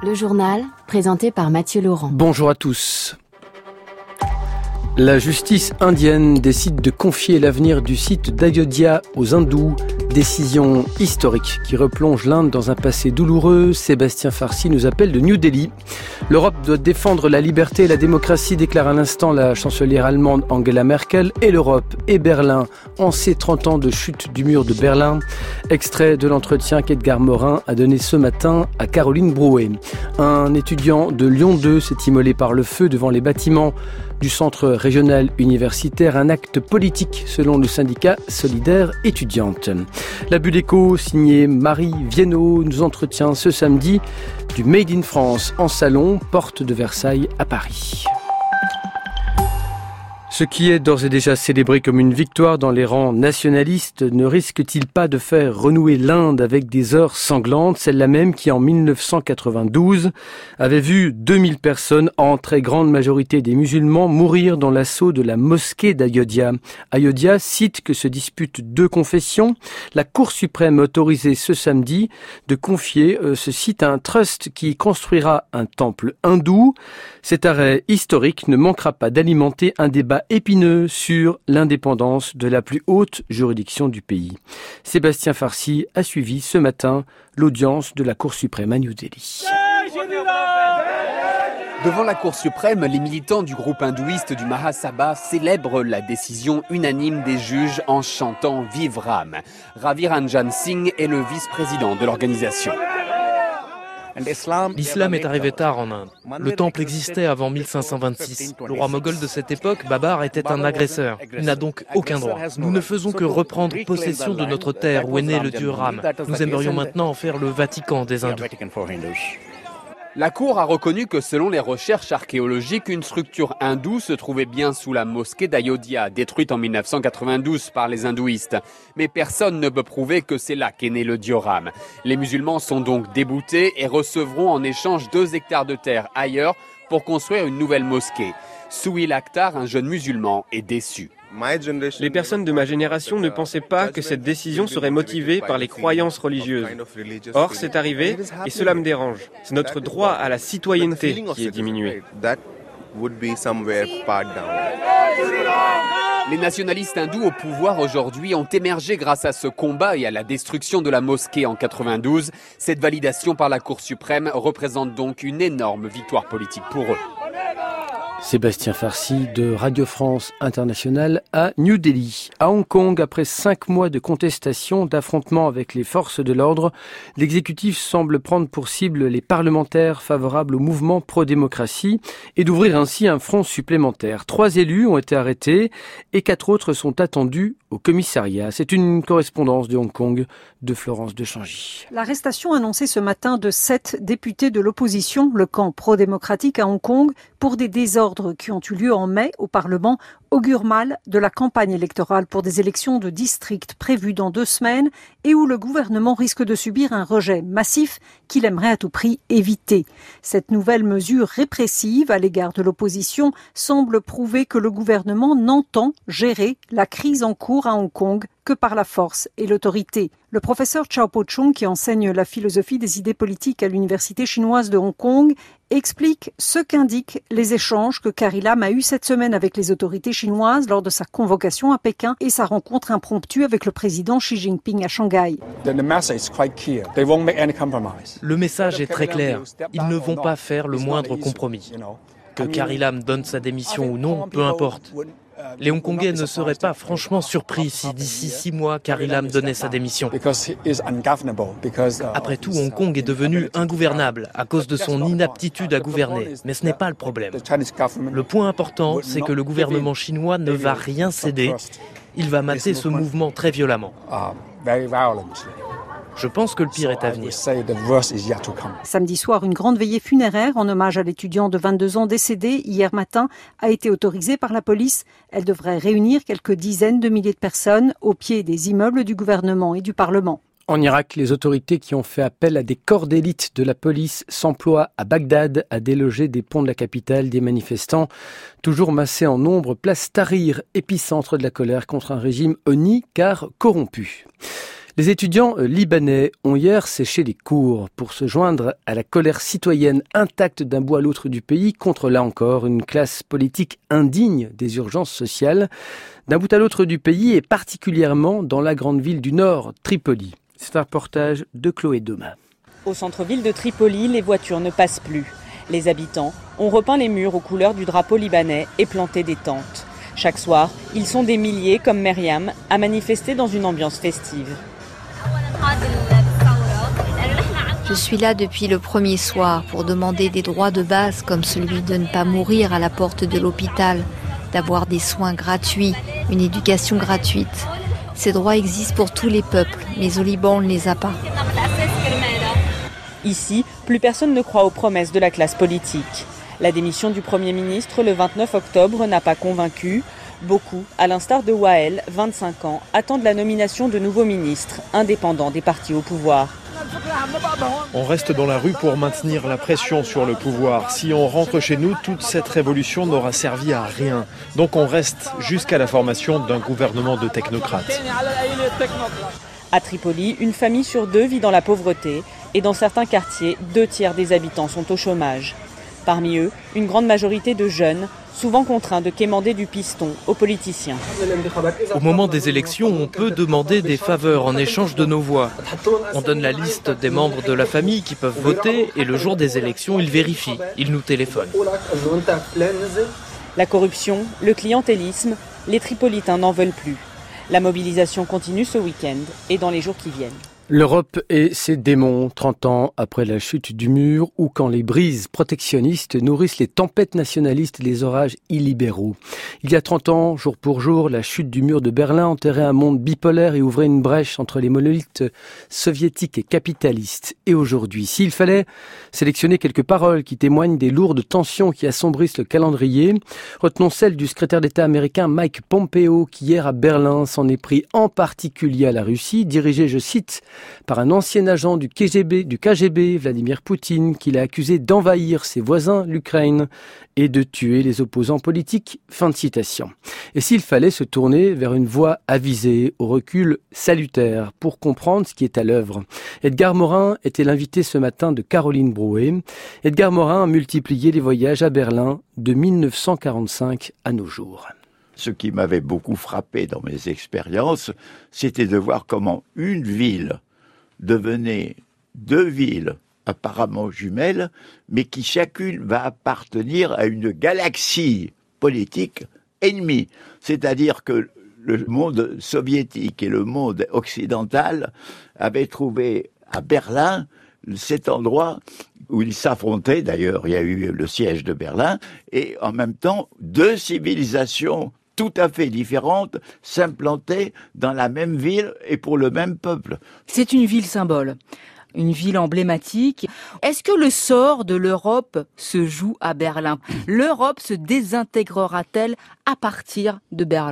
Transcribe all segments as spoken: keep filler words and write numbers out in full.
Le journal, présenté par Mathieu Laurent. Bonjour à tous. La justice indienne décide de confier l'avenir du site d'Ayodhya aux hindous. Décision historique qui replonge l'Inde dans un passé douloureux. Sébastien Farsi nous appelle de New Delhi. L'Europe doit défendre la liberté et la démocratie, déclare à l'instant la chancelière allemande Angela Merkel. Et l'Europe et Berlin en ces trente ans de chute du mur de Berlin. Extrait de l'entretien qu'Edgar Morin a donné ce matin à Caroline Brouet. Un étudiant de Lyon deux s'est immolé par le feu devant les bâtiments du centre régional universitaire, un acte politique selon le syndicat Solidaire étudiante. La Bulle Éco, signée Marie Viennot, nous entretient ce samedi du Made in France en salon, porte de Versailles à Paris. Ce qui est d'ores et déjà célébré comme une victoire dans les rangs nationalistes ne risque-t-il pas de faire renouer l'Inde avec des heures sanglantes, celle-là même qui en dix-neuf cent quatre-vingt-douze avait vu deux mille personnes, en très grande majorité des musulmans, mourir dans l'assaut de la mosquée d'Ayodhya. Ayodhya, site que se disputent deux confessions. La Cour suprême a autorisé ce samedi de confier euh, ce site à un trust qui construira un temple hindou. Cet arrêt historique ne manquera pas d'alimenter un débat épineux sur l'indépendance de la plus haute juridiction du pays. Sébastien Farsi a suivi ce matin l'audience de la Cour suprême à New Delhi. Devant la Cour suprême, les militants du groupe hindouiste du Mahasabha célèbrent la décision unanime des juges en chantant « Vive Ram ». Ravi Ranjan Singh est le vice-président de l'organisation. L'islam est arrivé tard en Inde. Le temple existait avant mille cinq cent vingt-six. Le roi moghol de cette époque, Babar, était un agresseur. Il n'a donc aucun droit. Nous ne faisons que reprendre possession de notre terre où est né le dieu Ram. Nous aimerions maintenant en faire le Vatican des hindous. La Cour a reconnu que selon les recherches archéologiques, une structure hindoue se trouvait bien sous la mosquée d'Ayodhya, détruite en dix-neuf cent quatre-vingt-douze par les hindouistes. Mais personne ne peut prouver que c'est là qu'est né le dieu Ram. Les musulmans sont donc déboutés et recevront en échange deux hectares de terre ailleurs pour construire une nouvelle mosquée. Souil Akhtar, un jeune musulman, est déçu. Les personnes de ma génération ne pensaient pas que cette décision serait motivée par les croyances religieuses. Or, c'est arrivé et cela me dérange. C'est notre droit à la citoyenneté qui est diminué. Les nationalistes hindous au pouvoir aujourd'hui ont émergé grâce à ce combat et à la destruction de la mosquée en quatre-vingt-douze. Cette validation par la Cour suprême représente donc une énorme victoire politique pour eux. Sébastien Farsi de Radio France Internationale à New Delhi. À Hong Kong, après cinq mois de contestation, d'affrontements avec les forces de l'ordre, l'exécutif semble prendre pour cible les parlementaires favorables au mouvement pro-démocratie et d'ouvrir ainsi un front supplémentaire. Trois élus ont été arrêtés et quatre autres sont attendus au commissariat. C'est une correspondance de Hong Kong de Florence de Changy. L'arrestation annoncée ce matin de sept députés de l'opposition, le camp pro-démocratique à Hong Kong, pour des désordres qui ont eu lieu en mai au Parlement, augure mal de la campagne électorale pour des élections de district prévues dans deux semaines et où le gouvernement risque de subir un rejet massif qu'il aimerait à tout prix éviter. Cette nouvelle mesure répressive à l'égard de l'opposition semble prouver que le gouvernement n'entend gérer la crise en cours à Hong Kong que par la force et l'autorité. Le professeur Chao Po-chung, qui enseigne la philosophie des idées politiques à l'université chinoise de Hong Kong, explique ce qu'indiquent les échanges que Carrie Lam a eus cette semaine avec les autorités chinoises lors de sa convocation à Pékin et sa rencontre impromptue avec le président Xi Jinping à Shanghai. Le message est très clair. Ils ne vont pas faire le moindre compromis. Que Carrie Lam donne sa démission ou non, peu importe. Les Hongkongais ne seraient pas franchement surpris si d'ici six mois, Carrie Lam donnait sa démission. Après tout, Hong Kong est devenu ingouvernable à cause de son inaptitude à gouverner. Mais ce n'est pas le problème. Le point important, c'est que le gouvernement chinois ne va rien céder. Il va mater ce mouvement très violemment. Je pense que le pire est à venir. Samedi soir, une grande veillée funéraire en hommage à l'étudiant de vingt-deux ans décédé hier matin a été autorisée par la police. Elle devrait réunir quelques dizaines de milliers de personnes au pied des immeubles du gouvernement et du Parlement. En Irak, les autorités qui ont fait appel à des corps d'élite de la police s'emploient à Bagdad à déloger des ponts de la capitale des manifestants, toujours massés en nombre, place Tahrir, épicentre de la colère contre un régime honni car corrompu. Les étudiants libanais ont hier séché les cours pour se joindre à la colère citoyenne intacte d'un bout à l'autre du pays contre, là encore, une classe politique indigne des urgences sociales. D'un bout à l'autre du pays et particulièrement dans la grande ville du Nord, Tripoli. C'est un reportage de Chloé Doma. Au centre-ville de Tripoli, les voitures ne passent plus. Les habitants ont repeint les murs aux couleurs du drapeau libanais et planté des tentes. Chaque soir, ils sont des milliers, comme Myriam, à manifester dans une ambiance festive. Je suis là depuis le premier soir pour demander des droits de base comme celui de ne pas mourir à la porte de l'hôpital, d'avoir des soins gratuits, une éducation gratuite. Ces droits existent pour tous les peuples, mais au Liban, on ne les a pas. Ici, plus personne ne croit aux promesses de la classe politique. La démission du Premier ministre le vingt-neuf octobre n'a pas convaincu. Beaucoup, à l'instar de Wael, vingt-cinq ans, attendent la nomination de nouveaux ministres, indépendants des partis au pouvoir. On reste dans la rue pour maintenir la pression sur le pouvoir. Si on rentre chez nous, toute cette révolution n'aura servi à rien. Donc on reste jusqu'à la formation d'un gouvernement de technocrates. À Tripoli, une famille sur deux vit dans la pauvreté et dans certains quartiers, deux tiers des habitants sont au chômage. Parmi eux, une grande majorité de jeunes, souvent contraints de quémander du piston aux politiciens. Au moment des élections, on peut demander des faveurs en échange de nos voix. On donne la liste des membres de la famille qui peuvent voter et le jour des élections, ils vérifient, ils nous téléphonent. La corruption, le clientélisme, les Tripolitains n'en veulent plus. La mobilisation continue ce week-end et dans les jours qui viennent. L'Europe et ses démons, trente ans après la chute du mur, ou quand les brises protectionnistes nourrissent les tempêtes nationalistes et les orages illibéraux. Il y a trente ans, jour pour jour, la chute du mur de Berlin enterrait un monde bipolaire et ouvrait une brèche entre les monolithes soviétiques et capitalistes. Et aujourd'hui, s'il fallait sélectionner quelques paroles qui témoignent des lourdes tensions qui assombrissent le calendrier, retenons celle du secrétaire d'État américain Mike Pompeo qui hier à Berlin s'en est pris en particulier à la Russie, dirigé, je cite, par un ancien agent du K G B, du K G B, Vladimir Poutine, qui l'a accusé d'envahir ses voisins, l'Ukraine, et de tuer les opposants politiques. Fin de citation. Et s'il fallait se tourner vers une voie avisée, au recul salutaire, pour comprendre ce qui est à l'œuvre. Edgar Morin était l'invité ce matin de Caroline Brouet. Edgar Morin a multiplié les voyages à Berlin de mille neuf cent quarante-cinq à nos jours. Ce qui m'avait beaucoup frappé dans mes expériences, c'était de voir comment une ville devenait deux villes apparemment jumelles, mais qui chacune va appartenir à une galaxie politique ennemie. C'est-à-dire que le monde soviétique et le monde occidental avaient trouvé à Berlin cet endroit où ils s'affrontaient. D'ailleurs, il y a eu le siège de Berlin, et en même temps, deux civilisations tout à fait différentes s'implantaient dans la même ville et pour le même peuple. C'est une ville symbole, une ville emblématique. Est-ce que le sort de l'Europe se joue à Berlin ? L'Europe se désintégrera-t-elle à partir de Berlin ?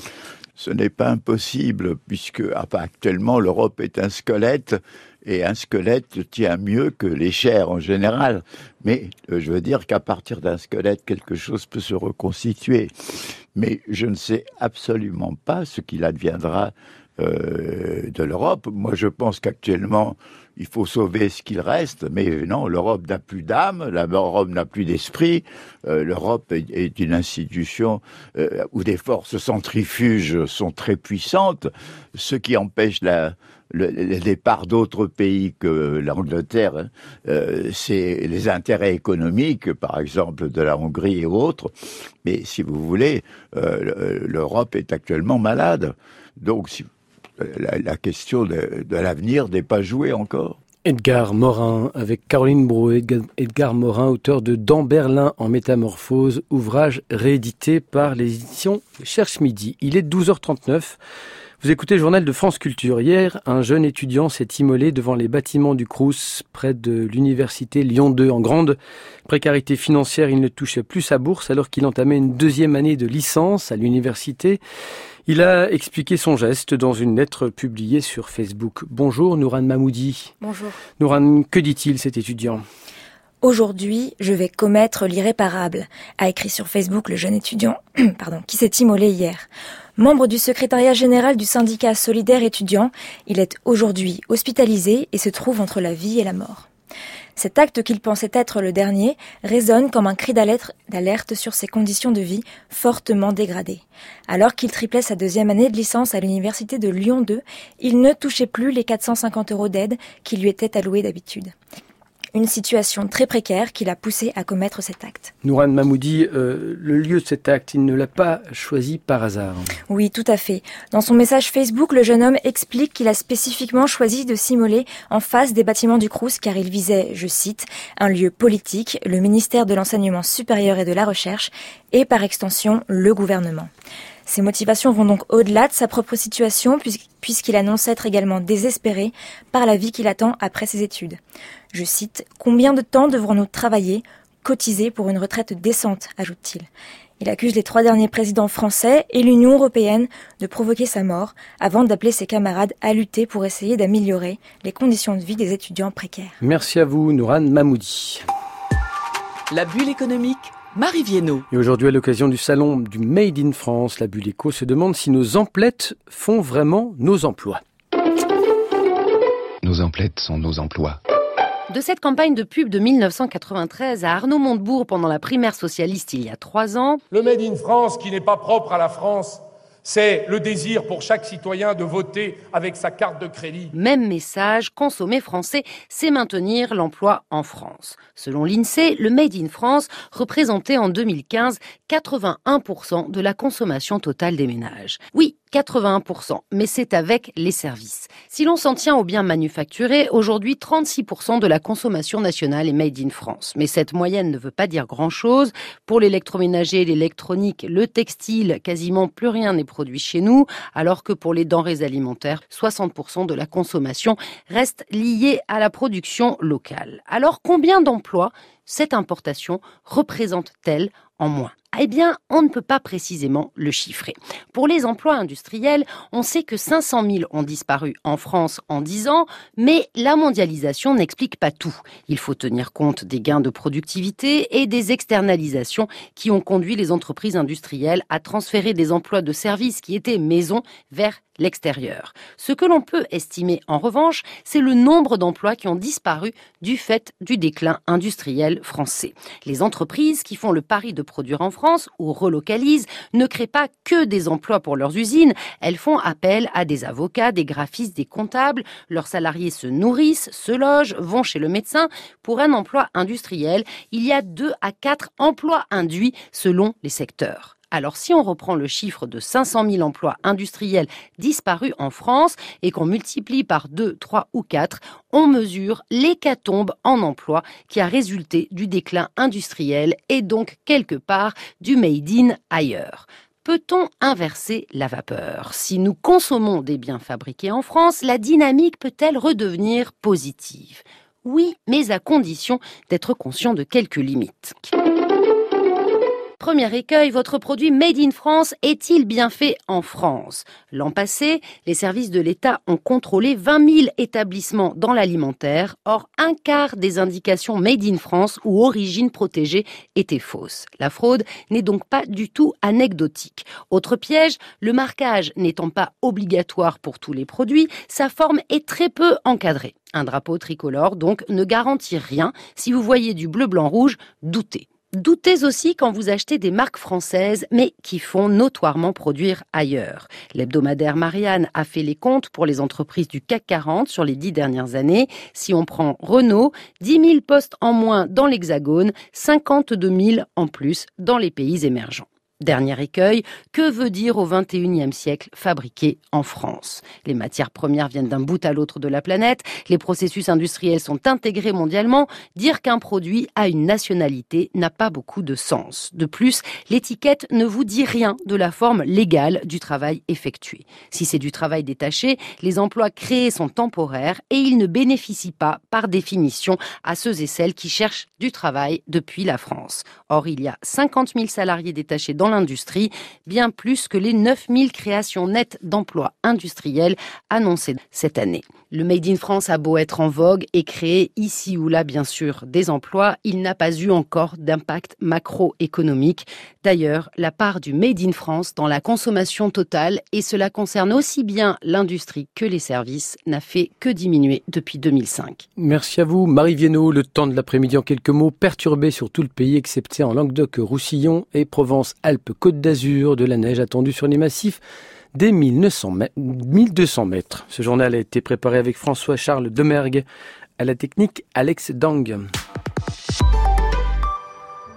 Ce n'est pas impossible, puisque enfin, actuellement l'Europe est un squelette, et un squelette tient mieux que les chairs en général. Mais euh, je veux dire qu'à partir d'un squelette, quelque chose peut se reconstituer. Mais je ne sais absolument pas ce qu'il adviendra euh, de l'Europe. Moi, je pense qu'actuellement, il faut sauver ce qu'il reste, mais non, l'Europe n'a plus d'âme, l'Europe n'a plus d'esprit, euh, l'Europe est, est une institution euh, où des forces centrifuges sont très puissantes, ce qui empêche la, le, le départ d'autres pays que l'Angleterre, hein, euh, c'est les intérêts économiques, par exemple de la Hongrie et autres, mais si vous voulez, euh, l'Europe est actuellement malade, donc si La, la question de, de l'avenir n'est pas jouée encore. Edgar Morin, avec Caroline Brouet. Edgar Morin, auteur de Dans Berlin en métamorphose, ouvrage réédité par les éditions Cherche Midi. Il est douze heures trente-neuf. Vous écoutez le journal de France Culture. Hier, un jeune étudiant s'est immolé devant les bâtiments du Crous, près de l'université Lyon deux. En grande précarité financière, il ne touchait plus sa bourse alors qu'il entamait une deuxième année de licence à l'université. Il a expliqué son geste dans une lettre publiée sur Facebook. Bonjour Nourane Mahmoudi. Bonjour. Nourane, que dit-il cet étudiant ? Aujourd'hui, je vais commettre l'irréparable, a écrit sur Facebook le jeune étudiant pardon, qui s'est immolé hier. Membre du secrétariat général du syndicat solidaire étudiant, il est aujourd'hui hospitalisé et se trouve entre la vie et la mort. Cet acte qu'il pensait être le dernier résonne comme un cri d'alerte sur ses conditions de vie fortement dégradées. Alors qu'il triplait sa deuxième année de licence à l'université de Lyon deux, il ne touchait plus les quatre cent cinquante euros d'aide qui lui étaient alloués d'habitude. Une situation très précaire qui l'a poussé à commettre cet acte. Nourane Mahmoudi, euh, le lieu de cet acte, il ne l'a pas choisi par hasard. Oui, tout à fait. Dans son message Facebook, le jeune homme explique qu'il a spécifiquement choisi de s'immoler en face des bâtiments du Crous car il visait, je cite, un lieu politique, le ministère de l'Enseignement supérieur et de la Recherche et par extension le gouvernement. Ses motivations vont donc au-delà de sa propre situation puisqu'il annonce être également désespéré par la vie qu'il attend après ses études. Je cite « Combien de temps devrons-nous travailler, cotiser pour une retraite décente ?» ajoute-t-il. Il accuse les trois derniers présidents français et l'Union européenne de provoquer sa mort avant d'appeler ses camarades à lutter pour essayer d'améliorer les conditions de vie des étudiants précaires. Merci à vous, Nourane Mahmoudi. La bulle économique, Marie Viennot. Et aujourd'hui, à l'occasion du salon du Made in France, la Bulle Éco se demande si nos emplettes font vraiment nos emplois. Nos emplettes sont nos emplois. De cette campagne de pub de mille neuf cent quatre-vingt-treize à Arnaud Montebourg pendant la primaire socialiste il y a trois ans. Le Made in France qui n'est pas propre à la France, c'est le désir pour chaque citoyen de voter avec sa carte de crédit. Même message, consommer français, c'est maintenir l'emploi en France. Selon l'INSEE, le Made in France représentait en deux mille quinze quatre-vingt-un pour cent de la consommation totale des ménages. Oui, quatre-vingt-un pour cent, mais c'est avec les services. Si l'on s'en tient aux biens manufacturés, aujourd'hui trente-six pour cent de la consommation nationale est Made in France. Mais cette moyenne ne veut pas dire grand-chose. Pour l'électroménager, l'électronique, le textile, quasiment plus rien n'est produit chez nous, alors que pour les denrées alimentaires, soixante pour cent de la consommation reste liée à la production locale. Alors combien d'emplois cette importation représente-t-elle en moins ? Eh bien, on ne peut pas précisément le chiffrer. Pour les emplois industriels, on sait que cinq cent mille ont disparu en France en dix ans, mais la mondialisation n'explique pas tout. Il faut tenir compte des gains de productivité et des externalisations qui ont conduit les entreprises industrielles à transférer des emplois de services qui étaient maison vers l'extérieur. Ce que l'on peut estimer en revanche, c'est le nombre d'emplois qui ont disparu du fait du déclin industriel français. Les entreprises qui font le pari de produire en France ou relocalisent ne créent pas que des emplois pour leurs usines, elles font appel à des avocats, des graphistes, des comptables. Leurs salariés se nourrissent, se logent, vont chez le médecin. Pour un emploi industriel, il y a deux à quatre emplois induits selon les secteurs. Alors si on reprend le chiffre de cinq cent mille emplois industriels disparus en France et qu'on multiplie par deux, trois ou quatre, on mesure l'hécatombe en emploi qui a résulté du déclin industriel et donc quelque part du made in ailleurs. Peut-on inverser la vapeur ? Si nous consommons des biens fabriqués en France, la dynamique peut-elle redevenir positive ? Oui, mais à condition d'être conscient de quelques limites. Premier écueil, votre produit Made in France est-il bien fait en France ? L'an passé, les services de l'État ont contrôlé vingt mille établissements dans l'alimentaire. Or, un quart des indications Made in France ou origine protégée étaient fausses. La fraude n'est donc pas du tout anecdotique. Autre piège, le marquage n'étant pas obligatoire pour tous les produits, sa forme est très peu encadrée. Un drapeau tricolore, donc, ne garantit rien. Si vous voyez du bleu, blanc, rouge, doutez. Doutez aussi quand vous achetez des marques françaises, mais qui font notoirement produire ailleurs. L'hebdomadaire Marianne a fait les comptes pour les entreprises du C A C quarante sur les dix dernières années. Si on prend Renault, dix mille postes en moins dans l'Hexagone, cinquante-deux mille en plus dans les pays émergents. Dernier écueil, que veut dire au vingt et unième siècle fabriqué en France ? Les matières premières viennent d'un bout à l'autre de la planète, les processus industriels sont intégrés mondialement, dire qu'un produit a une nationalité n'a pas beaucoup de sens. De plus, l'étiquette ne vous dit rien de la forme légale du travail effectué. Si c'est du travail détaché, les emplois créés sont temporaires et ils ne bénéficient pas, par définition, à ceux et celles qui cherchent du travail depuis la France. Or, il y a cinquante mille salariés détachés dans l'industrie, bien plus que les neuf mille créations nettes d'emplois industriels annoncées cette année. Le Made in France a beau être en vogue et créer ici ou là, bien sûr, des emplois, il n'a pas eu encore d'impact macroéconomique. D'ailleurs, la part du Made in France dans la consommation totale, et cela concerne aussi bien l'industrie que les services, n'a fait que diminuer depuis deux mille cinq. Merci à vous, Marie Viennot. Le temps de l'après-midi en quelques mots, perturbé sur tout le pays, excepté en Languedoc-Roussillon et Provence-Alpes-Côte d'Azur, de la neige attendue sur les massifs dès mille deux cents mètres. Ce journal a été préparé avec François-Charles Demergue, à la technique Alex Dang.